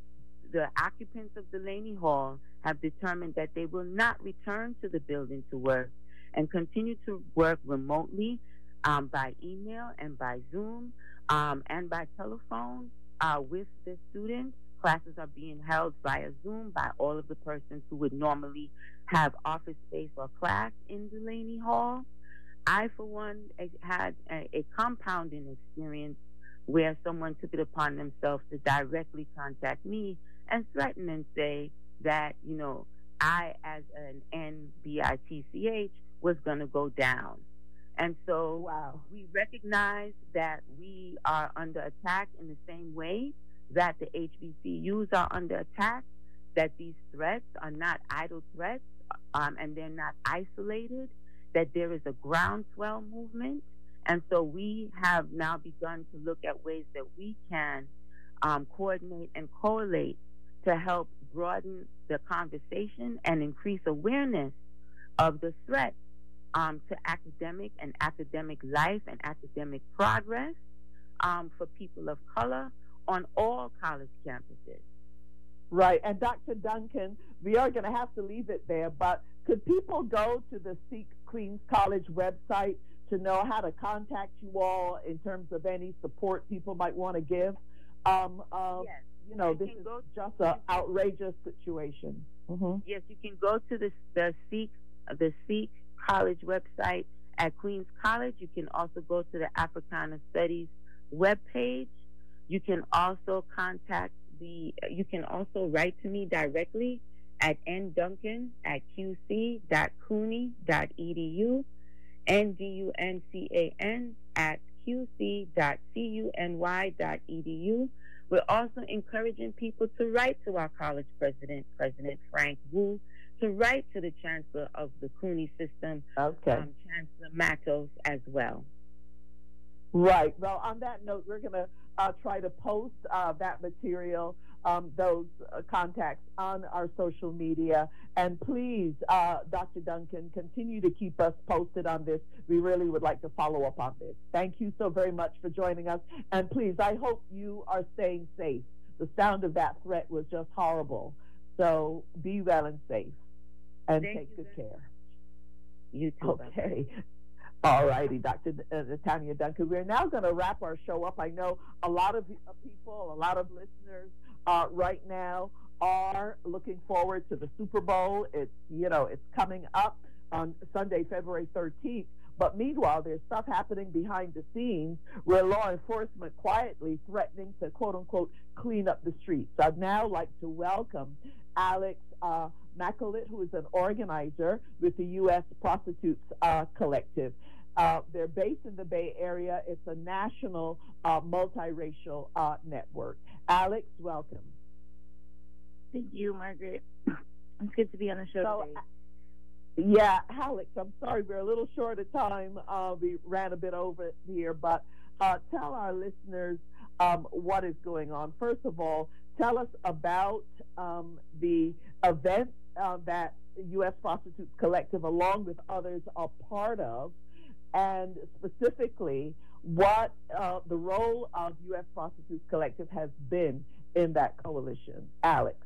the occupants of Delaney Hall have determined that they will not return to the building to work and continue to work remotely um, by email and by Zoom um, and by telephone uh, with the students. Classes are being held via Zoom by all of the persons who would normally have office space or class in Delaney Hall. I, for one, had a, a compounding experience where someone took it upon themselves to directly contact me and threaten and say that, you know, I, as an N B I T C H, was going to go down. And so wow. we recognize that we are under attack in the same way that the H B C Us are under attack, that these threats are not idle threats, um, and they're not isolated, that there is a groundswell movement. And so we have now begun to look at ways that we can um, coordinate and correlate to help broaden the conversation and increase awareness of the threat um, to academic and academic life and academic progress um, for people of color on all college campuses. Right. And Doctor Duncan, we are going to have to leave it there, but could people go to the Seek Queens College website to know how to contact you all in terms of any support people might want to give? Um, uh, yes. You know, you this is go, just an outrageous situation. Mm-hmm. Yes, you can go to the, the Seek the Seek College website at Queens College. You can also go to the Africana Studies webpage. You can also contact the, you can also write to me directly at nduncan at qc dot cuny dot edu, N D U N C A N at qc dot cuny dot edu. We're also encouraging people to write to our college president, President Frank Wu, to write to the Chancellor of the CUNY system, okay. um, Chancellor Matos, as well. Right. Well, on that note, we're going to uh, try to post uh, that material, um, those uh, contacts on our social media. And please, uh, Doctor Duncan, continue to keep us posted on this. We really would like to follow up on this. Thank you so very much for joining us. And please, I hope you are staying safe. The sound of that threat was just horrible. So be well and safe. And Thank take good care. You too. Okay. All righty, Doctor Uh, Tanya Duncan. We're now going to wrap our show up. I know a lot of people, a lot of listeners uh, right now are looking forward to the Super Bowl. It's, you know, it's coming up on Sunday, February thirteenth. But meanwhile, there's stuff happening behind the scenes where law enforcement quietly threatening to, quote unquote, clean up the streets. I'd now like to welcome Alex uh, McAuliffe, who is an organizer with the U S Prostitutes uh, Collective. Uh, they're based in the Bay Area. It's a national uh, multiracial uh, network. Alex, welcome. Thank you, Margaret. It's good to be on the show so, today. Yeah, Alex, I'm sorry, we're a little short of time. Uh, we ran a bit over here, but uh, tell our listeners um, what is going on. First of all, tell us about um, the event uh, that U S Prostitutes Collective, along with others, are part of, and specifically what uh, the role of U S Prostitutes Collective has been in that coalition. Alex.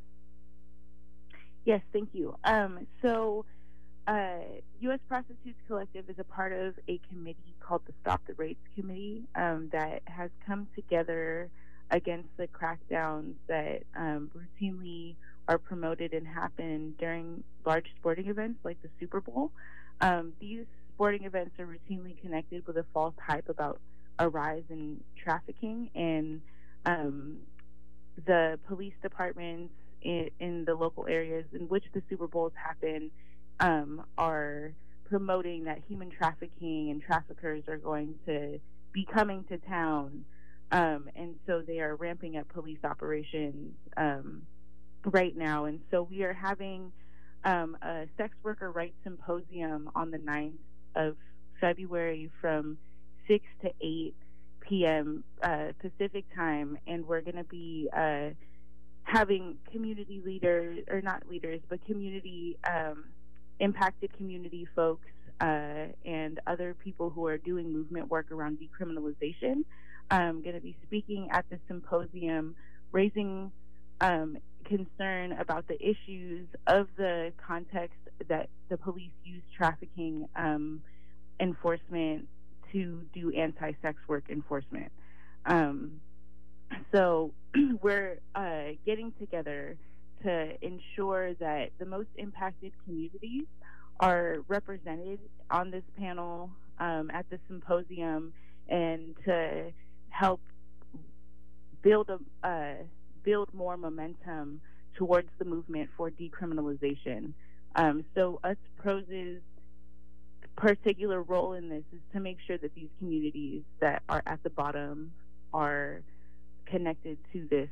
Yes, thank you. Um, so uh, U S Prostitutes Collective is a part of a committee called the Stop the Rapes Committee um, that has come together against the crackdowns that um, routinely are promoted and happen during large sporting events like the Super Bowl. Um, these sporting events are routinely connected with a false hype about a rise in trafficking, and um, the police departments in, in the local areas in which the Super Bowls happen um, are promoting that human trafficking and traffickers are going to be coming to town, um, and so they are ramping up police operations um, right now. And so we are having um, a sex worker rights symposium on the ninth of February from six to eight p.m. Uh, Pacific time, and we're going to be uh, having community leaders, or not leaders, but community um, impacted community folks uh, and other people who are doing movement work around decriminalization. I'm going to be speaking at the symposium, raising um, concern about the issues of the context that the police use trafficking um, enforcement to do anti-sex work enforcement. Um, so we're uh, getting together to ensure that the most impacted communities are represented on this panel um, at the symposium, and to help build a uh, build more momentum towards the movement for decriminalization. Um, so us Pro's particular role in this is to make sure that these communities that are at the bottom are connected to this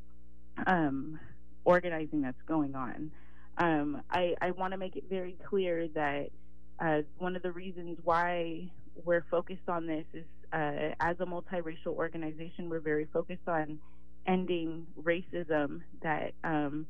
um, organizing that's going on. Um, I, I want to make it very clear that uh, one of the reasons why we're focused on this is uh, as a multiracial organization, we're very focused on ending racism that um,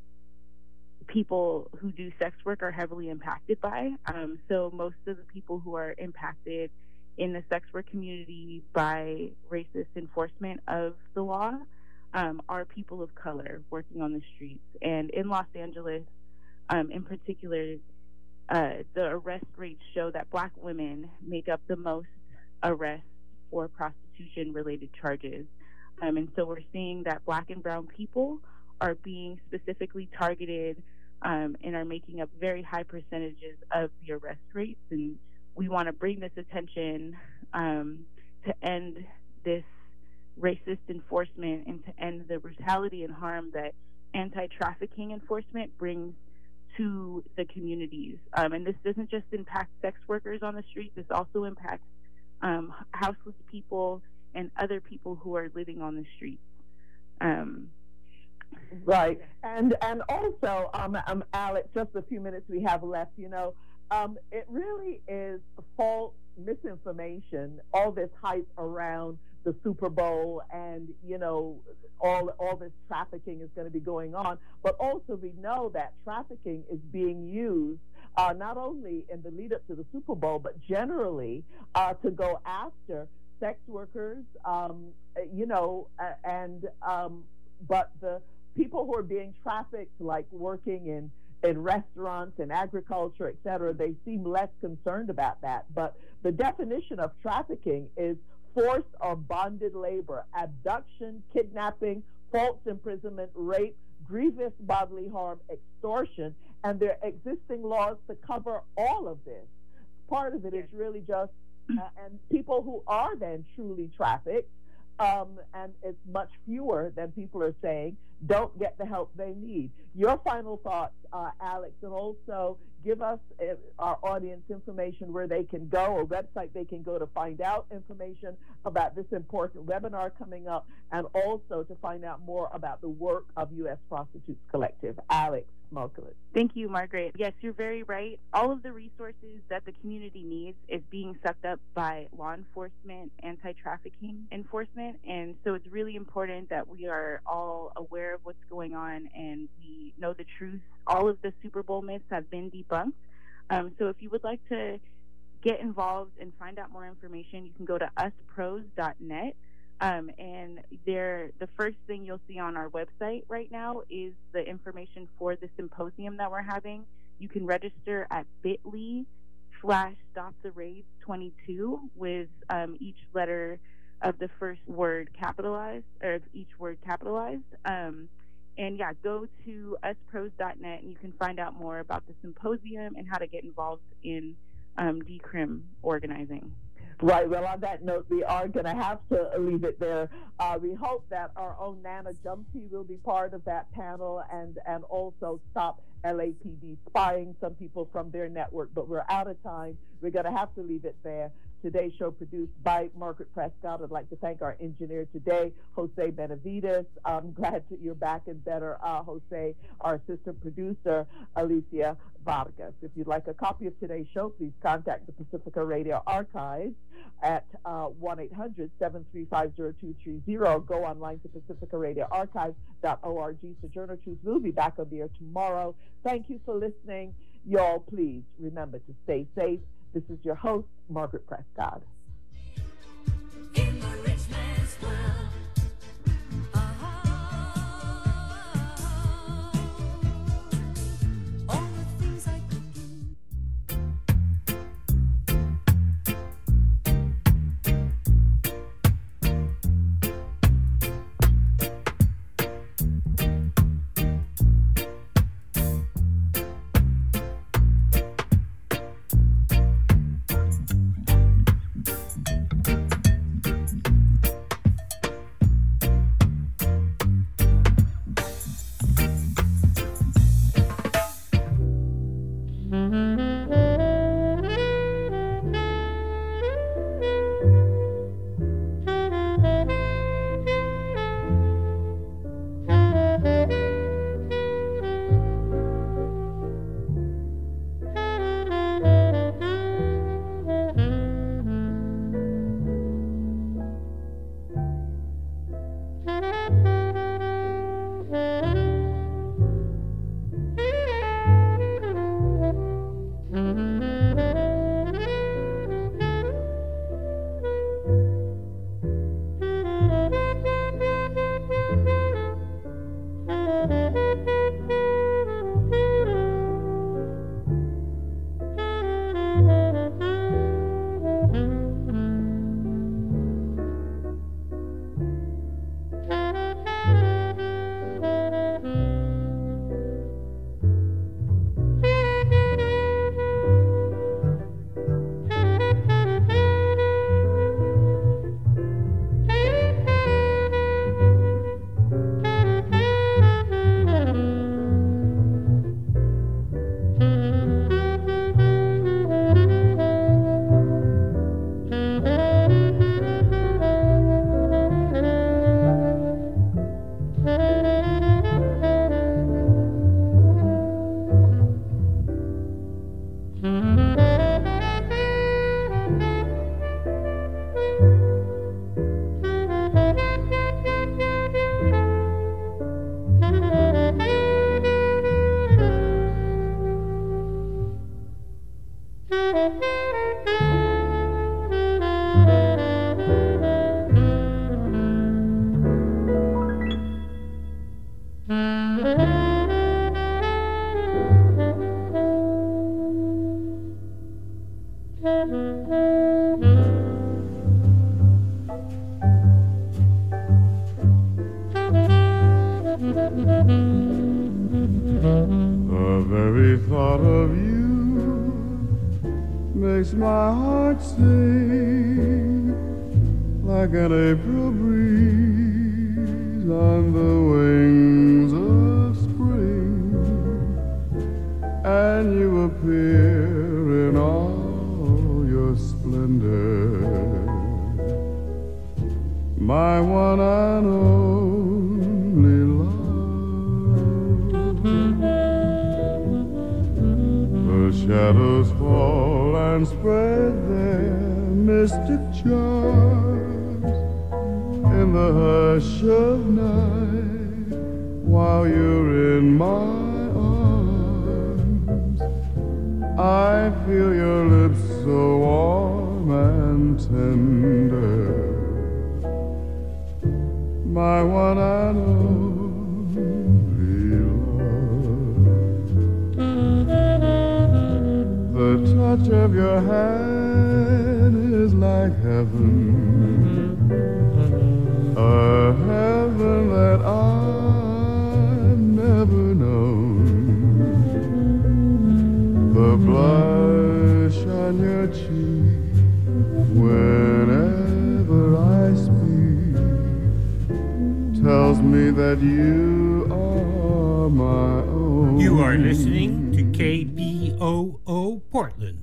people who do sex work are heavily impacted by. Um, so most of the people who are impacted in the sex work community by racist enforcement of the law um, are people of color working on the streets. And in Los Angeles, um, in particular, uh, the arrest rates show that Black women make up the most arrests for prostitution-related charges. Um, and so we're seeing that Black and brown people are being specifically targeted um, and are making up very high percentages of the arrest rates. And we want to bring this attention um, to end this racist enforcement and to end the brutality and harm that anti-trafficking enforcement brings to the communities. Um, and this doesn't just impact sex workers on the street, this also impacts um, houseless people and other people who are living on the streets. Um, right. And and also, um, um, Alex, just a few minutes we have left, you know, um, it really is false misinformation, all this hype around the Super Bowl and, you know, all all this trafficking is going to be going on. But also we know that trafficking is being used uh, not only in the lead up to the Super Bowl, but generally uh, to go after sex workers, um, you know, uh, and um, but the people who are being trafficked, like working in, in restaurants and agriculture, et cetera, they seem less concerned about that. But the definition of trafficking is forced or bonded labor, abduction, kidnapping, false imprisonment, rape, grievous bodily harm, extortion, and there are existing laws to cover all of this. Part of it is really just, uh, and people who are then truly trafficked, um, and it's much fewer than people are saying, don't get the help they need. Your final thoughts, uh, Alex, and also give us, uh, our audience, information where they can go, a website they can go to find out information about this important webinar coming up, and also to find out more about the work of U S Prostitutes Collective. Alex Moskowitz. Thank you, Margaret. Yes, you're very right. All of the resources that the community needs is being sucked up by law enforcement, anti-trafficking enforcement, and so it's really important that we are all aware of what's going on and we know the truth. All of the Super Bowl myths have been debunked. Um, so if you would like to get involved and find out more information, you can go to us pros dot net. Um, and there, the first thing you'll see on our website right now is the information for the symposium that we're having. You can register at bit.ly slash stop the raids twenty-two with um, each letter of the first word capitalized, or each word capitalized. Um, and yeah, go to us pros dot net and you can find out more about the symposium and how to get involved in um, decrim organizing. Right. Well, on that note, we are going to have to leave it there. Uh, we hope that our own Nana Jumpy will be part of that panel, and, and also Stop L A P D Spying, some people from their network. But we're out of time. We're going to have to leave it there. Today's show produced by Margaret Prescott. I'd like to thank our engineer today, Jose Benavides. I'm glad that you're back and better, uh, Jose. Our assistant producer, Alicia Vargas. If you'd like a copy of today's show, please contact the Pacifica Radio Archives at uh, one eight hundred, seven three five, zero two three zero. Go online to pacifica radio archives dot org. Sojourner Truth will be back on the air tomorrow. Thank you for listening. Y'all, please remember to stay safe. This is your host, Margaret Prescott. In the rich man's world. Mm-hmm. The very thought of you makes my heart sing like an April breeze on the wings of spring, and you appear in all your splendor, my one and only love. The shadows fall and spread their mystic charms in the hush of night while you're in my arms. I feel your lips so warm and tender, my one and only love. The touch of your hand is like heaven, a heaven that I've never known. The blush on your cheek whenever I speak tells me that you are my own. You are listening to K B O O Portland.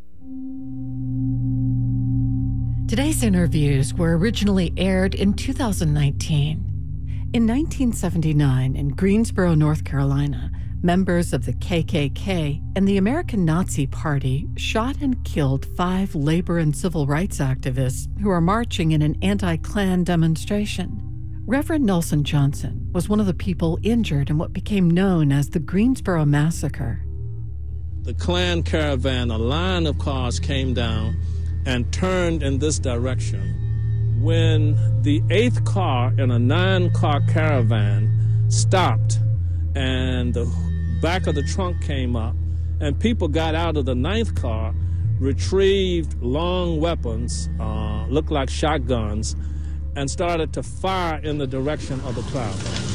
Today's interviews were originally aired in two thousand nineteen. In nineteen seventy-nine, in Greensboro, North Carolina, members of the K K K and the American Nazi Party shot and killed five labor and civil rights activists who were marching in an anti-Klan demonstration. Reverend Nelson Johnson was one of the people injured in what became known as the Greensboro Massacre. The Klan caravan, a line of cars came down and turned in this direction. When the eighth car in a nine-car caravan stopped and the back of the trunk came up and people got out of the ninth car, retrieved long weapons, uh, looked like shotguns, and started to fire in the direction of the crowd.